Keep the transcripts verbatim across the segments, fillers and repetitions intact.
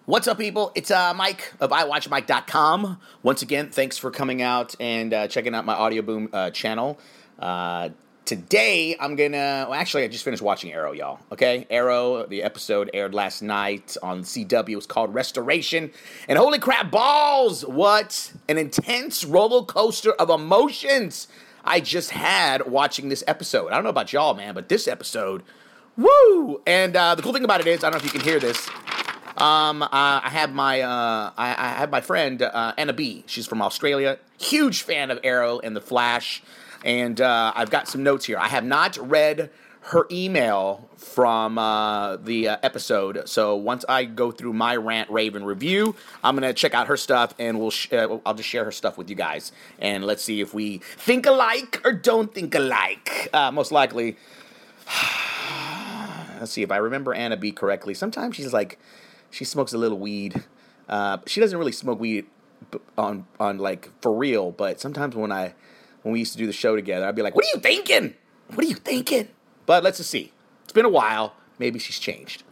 What's up, people? It's uh, Mike of i watch mike dot com. Once again, thanks for coming out and uh, checking out my Audio Boom uh, channel. Uh, today, I'm gonna... Well, actually, I just finished watching Arrow, y'all. Okay? Arrow, the episode aired last night on C W. It was called Restoration. And holy crap, balls! What an intense roller coaster of emotions I just had watching this episode. I don't know about y'all, man, but this episode... Woo! And uh, the cool thing about it is, I don't know if you can hear this... Um, uh, I have my uh, I, I have my friend uh, Anna B. She's from Australia. Huge fan of Arrow and The Flash, and uh, I've got some notes here. I have not read her email from uh, the uh, episode, so once I go through my rant, rave, and review, I'm gonna check out her stuff, and we'll sh- uh, I'll just share her stuff with you guys, and let's see if we think alike or don't think alike. Uh, most likely, let's see if I remember Anna B. correctly. Sometimes she's like. She smokes a little weed. Uh, she doesn't really smoke weed on on like for real. But sometimes when I when we used to do the show together, I'd be like, "What are you thinking? What are you thinking?" But let's just see. It's been a while. Maybe she's changed.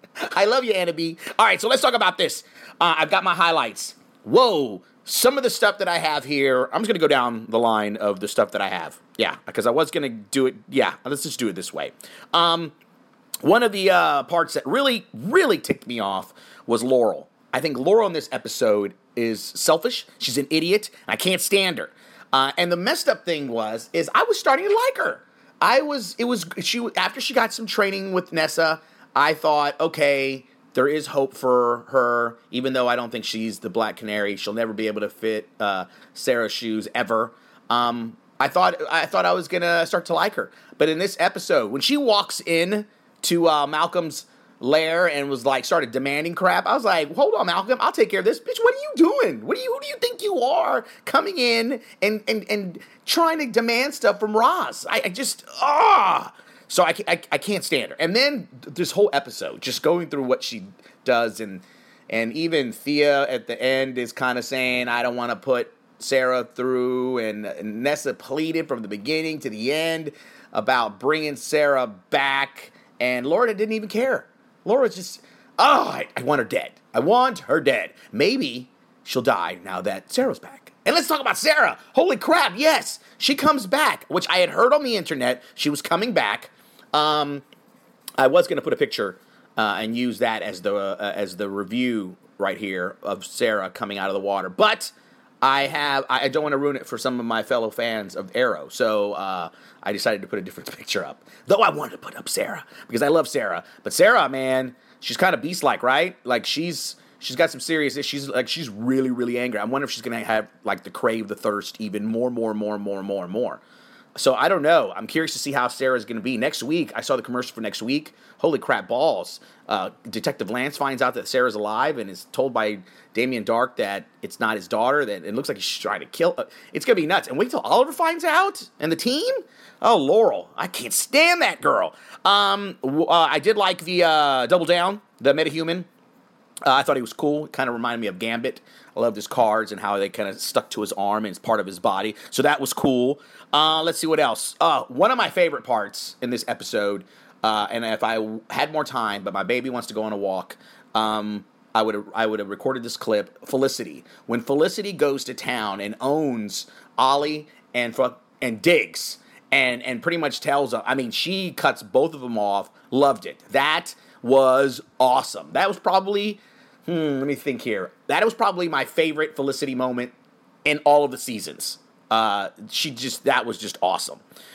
I love you, Anna B. All right, so let's talk about this. Uh, I've got my highlights. Whoa, some of the stuff that I have here. I'm just gonna go down the line of the stuff that I have. Yeah, because I was gonna do it. Yeah, let's just do it this way. Um. One of the uh, parts that really, really ticked me off was Laurel. I think Laurel in this episode is selfish. She's an idiot. And I can't stand her. Uh, and the messed up thing was, is I was starting to like her. I was, it was, she, after she got some training with Nessa, I thought, okay, there is hope for her, even though I don't think she's the Black Canary. She'll never be able to fit uh, Sarah's shoes ever. Um, I thought, I thought I was going to start to like her. But in this episode, when she walks in, to uh, Malcolm's lair and was like, started demanding crap. I was like, hold on, Malcolm, I'll take care of this. Bitch, what are you doing? What do you, who do you think you are coming in and, and, and trying to demand stuff from Roz? I, I just, ah. So I, I, I can't stand her. And then this whole episode, just going through what she does, and, and even Thea at the end is kind of saying, I don't want to put Sarah through, and, and Nessa pleaded from the beginning to the end about bringing Sarah back. And Laura didn't even care. Laura's just, oh, I, I want her dead. I want her dead. Maybe she'll die now that Sarah's back. And let's talk about Sarah. Holy crap, yes. She comes back, which I had heard on the internet. She was coming back. Um, I was going to put a picture uh, and use that as the uh, as the review right here of Sarah coming out of the water. But I have I don't want to ruin it for some of my fellow fans of Arrow. So uh, I decided to put a different picture up. Though I wanted to put up Sarah because I love Sarah. But Sarah, man, she's kind of beast-like, right? Like she's she's got some serious issues. Like she's really, really angry. I wonder if she's going to have like the crave, the thirst even more, more, more, more, more, more. So I don't know. I'm curious to see how Sarah's going to be. Next week, I saw the commercial for next week. Holy crap balls. Uh, Detective Lance finds out that Sarah's alive and is told by Damien Dark that it's not his daughter, that it looks like he's trying to kill her. It's going to be nuts. And wait till Oliver finds out and the team? Oh, Laurel. I can't stand that girl. Um, uh, I did like the uh, Double Down, the metahuman. Uh, I thought he was cool. It kind of reminded me of Gambit. I loved his cards and how they kind of stuck to his arm and it's part of his body. So that was cool. Uh, let's see what else. Uh, one of my favorite parts in this episode, uh, and if I had more time, but my baby wants to go on a walk, um, I would have I would have recorded this clip. Felicity. When Felicity goes to town and owns Ollie and and Diggs and and pretty much tells them, I mean, she cuts both of them off. Loved it. That was awesome. That was probably. Hmm, let me think here. That was probably my favorite Felicity moment in all of the seasons. Uh, she just, that was just awesome.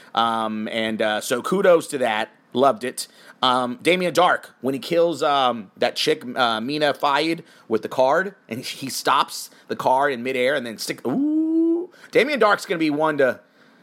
Um, and uh, so kudos to that. Loved it. Um, Damien Dark, when he kills um, that chick, uh, Mina Fayed, with the card, and he stops the card in midair and then stick. Ooh. Damien Dark's going to be one to.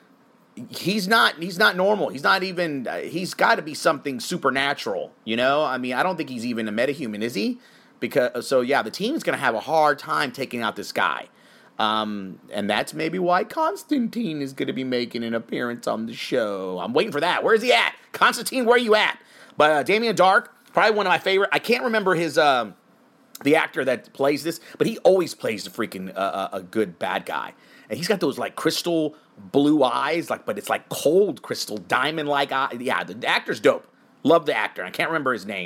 He's not, he's not normal. He's not even, uh, he's got to be something supernatural, you know? I mean, I don't think he's even a metahuman, is he? Because so yeah, the team's going to have a hard time taking out this guy, um, and that's maybe why Constantine is going to be making an appearance on the show. I'm waiting for that. Where's he at, Constantine? Where are you at? But uh, Damien Dark, probably one of my favorite. I can't remember his um, the actor that plays this, but he always plays the freaking uh, a good bad guy, and he's got those like crystal blue eyes, like but it's like cold crystal diamond like eye. Yeah, the actor's dope. Love the actor. I can't remember his name.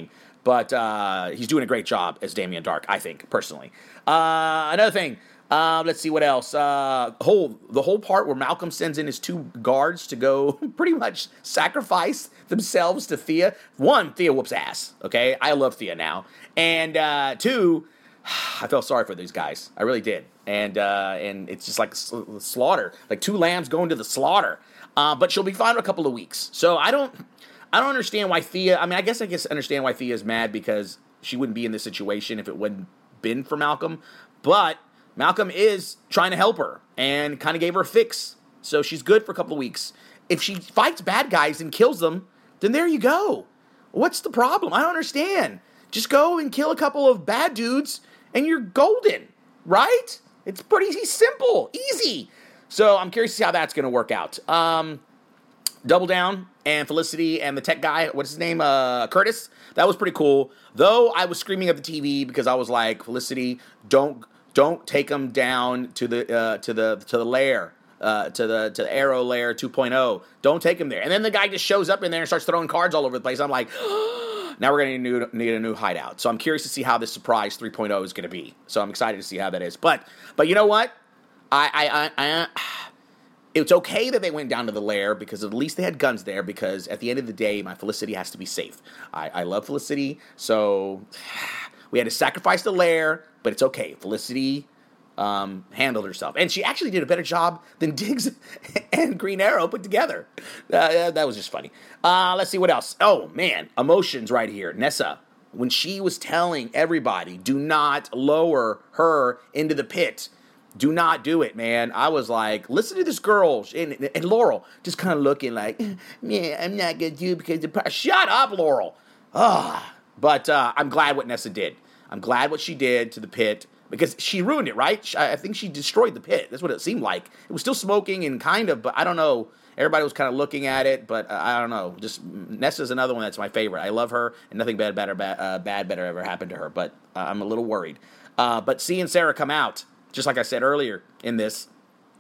But uh, he's doing a great job as Damien Dark, I think, personally. Uh, another thing. Uh, let's see what else. Uh, whole the whole part where Malcolm sends in his two guards to go pretty much sacrifice themselves to Thea. One, Thea whoops ass. Okay, I love Thea now. And uh, two, I felt sorry for these guys. I really did. And uh, and it's just like slaughter, like two lambs going to the slaughter. Uh, but she'll be fine in a couple of weeks. So I don't I don't understand why Thea. I mean, I guess I guess understand why Thea is mad because she wouldn't be in this situation if it wouldn't been for Malcolm. But Malcolm is trying to help her and kind of gave her a fix. So she's good for a couple of weeks. If she fights bad guys and kills them, then there you go. What's the problem? I don't understand. Just go and kill a couple of bad dudes and you're golden, right? It's pretty simple, easy. So I'm curious to see how that's going to work out. Um, Double Down and Felicity and the tech guy, what's his name? Uh, Curtis. That was pretty cool. Though I was screaming at the T V because I was like, Felicity, don't... Don't take them down to the uh, to the to the lair, uh, to the to the Arrow Lair two point oh. Don't take them there. And then the guy just shows up in there and starts throwing cards all over the place. I'm like, now we're going to need a new hideout. So I'm curious to see how this surprise three point oh is going to be. So I'm excited to see how that is. But but you know what? I I, I I it's okay that they went down to the lair because at least they had guns there. Because at the end of the day, my Felicity has to be safe. I, I love Felicity, so we had to sacrifice the lair. But it's okay. Felicity um, handled herself. And she actually did a better job than Diggs and Green Arrow put together. Uh, that was just funny. Uh, let's see what else. Oh, man. Emotions right here. Nessa, when she was telling everybody, do not lower her into the pit. Do not do it, man. I was like, listen to this girl. And, and Laurel just kind of looking like, yeah, I'm not going to do it because the... Shut up, Laurel. Ah, But uh, I'm glad what Nessa did. I'm glad what she did to the pit because she ruined it, right? I think she destroyed the pit. That's what it seemed like. It was still smoking and kind of, but I don't know. Everybody was kind of looking at it, but uh, I don't know. Just Nessa's another one that's my favorite. I love her, and nothing bad, bad, or bad, uh, bad better ever happened to her. But uh, I'm a little worried. Uh, but seeing Sarah come out, just like I said earlier in this,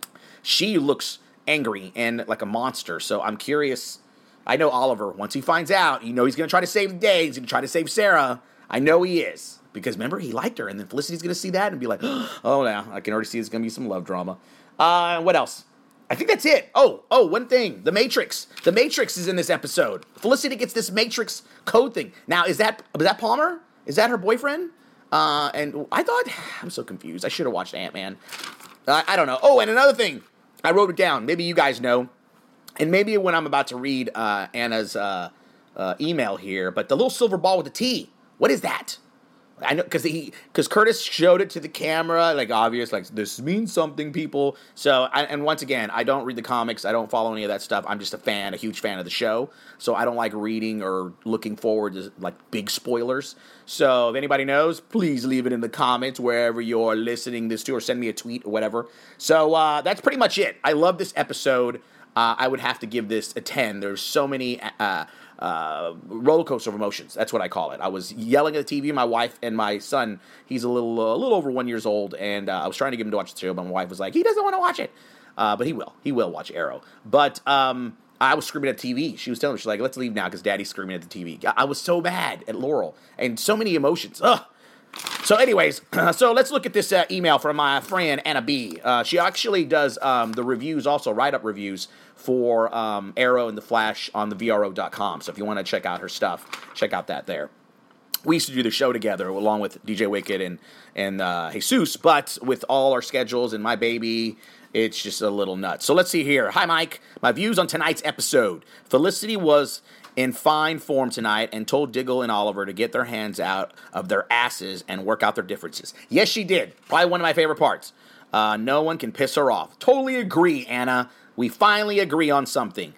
she looks angry and like a monster. So I'm curious. I know Oliver. Once he finds out, you know he's going to try to save the day. He's going to try to save Sarah. I know he is. Because remember, he liked her, and then Felicity's going to see that and be like, oh, yeah, I can already see there's going to be some love drama. Uh, what else? I think that's it. Oh, oh, one thing. The Matrix. The Matrix is in this episode. Felicity gets this Matrix code thing. Now, is that is that Palmer? Is that her boyfriend? Uh, and I thought, I'm so confused. I should have watched Ant-Man. Uh, I don't know. Oh, and another thing. I wrote it down. Maybe you guys know. And maybe when I'm about to read uh, Anna's uh, uh, email here, but the little silver ball with the T, what is that? I know because he because Curtis showed it to the camera, like obvious, like this means something, people. So I, and once again, I don't read the comics, I don't follow any of that stuff. I'm just a fan, a huge fan of the show. So I don't like reading or looking forward to like big spoilers. So if anybody knows, please leave it in the comments wherever you're listening this to, or send me a tweet or whatever. So uh, that's pretty much it. I love this episode. Uh, I would have to give this a ten. There's so many. Uh, Uh, roller coaster of emotions. That's what I call it. I was yelling at the T V. My wife and my son, he's a little uh, a little over one years old, and uh, I was trying to get him to watch the show, but my wife was like, he doesn't want to watch it. Uh, but he will. He will watch Arrow. But um, I was screaming at the T V. She was telling me, she's like, let's leave now because Daddy's screaming at the T V. I was so mad at Laurel, and so many emotions. Ugh. So anyways, so let's look at this uh, email from my friend Anna B. Uh, she actually does um, the reviews, also write-up reviews for um, Arrow and The Flash on the V R O dot com. So if you want to check out her stuff, check out that there. We used to do the show together along with D J Wicked and, and uh, Jesus, but with all our schedules and my baby, it's just a little nuts. So let's see here. Hi, Mike. My views on tonight's episode. Felicity was in fine form tonight and told Diggle and Oliver to get their hands out of their asses and work out their differences. Yes, she did. Probably one of my favorite parts. Uh, no one can piss her off. Totally agree, Anna. We finally agree on something.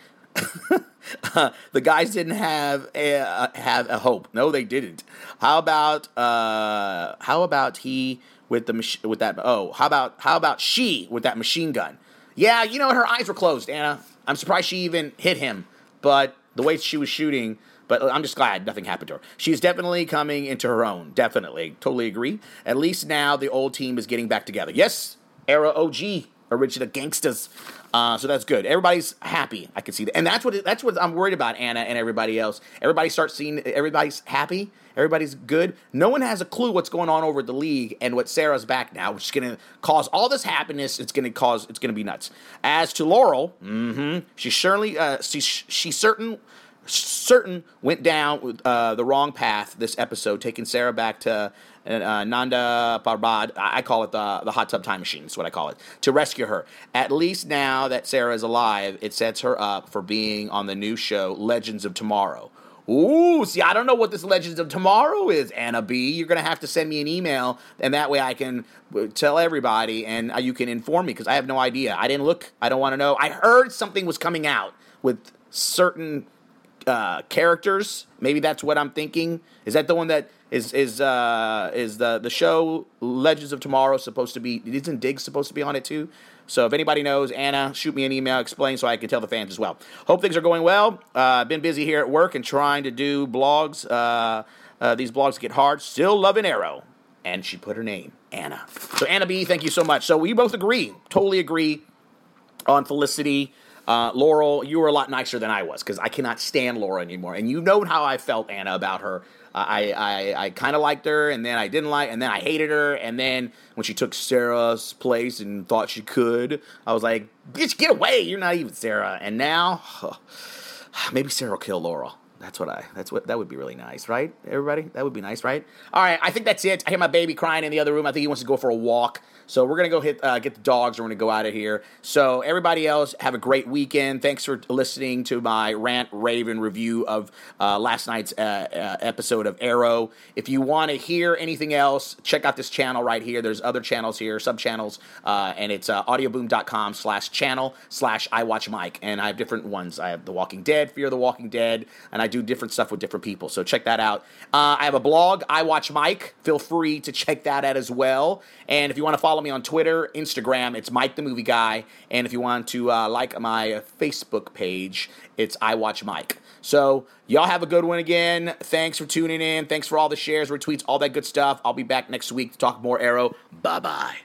uh, the guys didn't have a, uh, have a hope. No, they didn't. How about uh, how about he with the mach- with that? Oh, how about how about she with that machine gun? Yeah, you know her eyes were closed, Anna. I'm surprised she even hit him, but the way she was shooting, but I'm just glad nothing happened to her. She's definitely coming into her own. Definitely. Totally agree. At least now the old team is getting back together. Yes, Arrow O G. original gangsters. Uh, so that's good. Everybody's happy. I can see that, and that's what that's what I'm worried about. Anna and everybody else. Everybody starts seeing. Everybody's happy. Everybody's good. No one has a clue what's going on over at the league and what Sarah's back now, which is going to cause all this happiness. It's going to cause. It's going to be nuts. As to Laurel, mm-hmm, she certainly. Uh, she she certain. certain went down uh, the wrong path this episode, taking Sarah back to uh, Nanda Parbat. I call it the, the hot tub time machine. That's what I call it, to rescue her. At least now that Sarah is alive, it sets her up for being on the new show, Legends of Tomorrow. Ooh, see, I don't know what this Legends of Tomorrow is, Anna B. You're going to have to send me an email, and that way I can tell everybody, and you can inform me, because I have no idea. I didn't look. I don't want to know. I heard something was coming out with certain Uh, characters. Maybe that's what I'm thinking. Is that the one that is is uh, is the the show Legends of Tomorrow supposed to be? Isn't Diggs supposed to be on it too? So if anybody knows, Anna, shoot me an email, explain so I can tell the fans as well. Hope things are going well. Uh, been busy here at work and trying to do blogs. Uh, uh, these blogs get hard. Still loving Arrow. And she put her name, Anna. So Anna B, thank you so much. So we both agree, totally agree on Felicity. Uh, Laurel, you were a lot nicer than I was, because I cannot stand Laura anymore. And you know how I felt, Anna, about her. Uh, I I, I kind of liked her, and then I didn't like, and then I hated her. And then when she took Sarah's place and thought she could, I was like, bitch, get away. You're not even Sarah. And now, huh, maybe Sarah will kill Laura. That's what I, that's what, that would be really nice, right? Everybody? That would be nice, right? All right, I think that's it. I hear my baby crying in the other room. I think he wants to go for a walk. So we're going to go hit, uh, get the dogs. We're going to go out of here. So everybody else, have a great weekend. Thanks for listening to my Rant Raven review of uh, last night's uh, uh, episode of Arrow. If you want to hear anything else, check out this channel right here. There's other channels here, sub-channels, uh, and it's uh, audioboom.com slash channel slash I Watch Mike. And I have different ones. I have The Walking Dead, Fear the Walking Dead, and I do different stuff with different people. So check that out. Uh, I have a blog, I Watch Mike. Feel free to check that out as well. And if you want to follow me on Twitter, Instagram, it's Mike the Movie Guy. And if you want to uh, like my Facebook page, it's I Watch Mike. So y'all have a good one again. Thanks for tuning in. Thanks for all the shares, retweets, all that good stuff. I'll be back next week to talk more Arrow. Bye-bye.